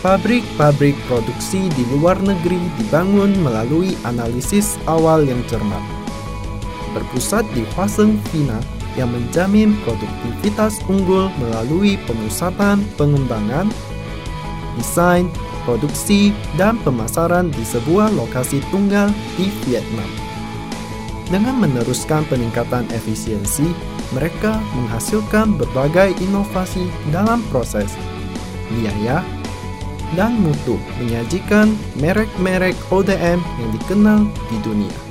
Pabrik-pabrik produksi di luar negeri dibangun melalui analisis awal yang cermat, berpusat di Hwaseng, China, yang menjamin produktivitas unggul melalui pemusatan pengembangan, desain, produksi, dan pemasaran di sebuah lokasi tunggal di Vietnam. Dengan meneruskan peningkatan efisiensi, mereka menghasilkan berbagai inovasi dalam proses, biaya, dan mutu, menyajikan merek-merek ODM yang dikenal di dunia.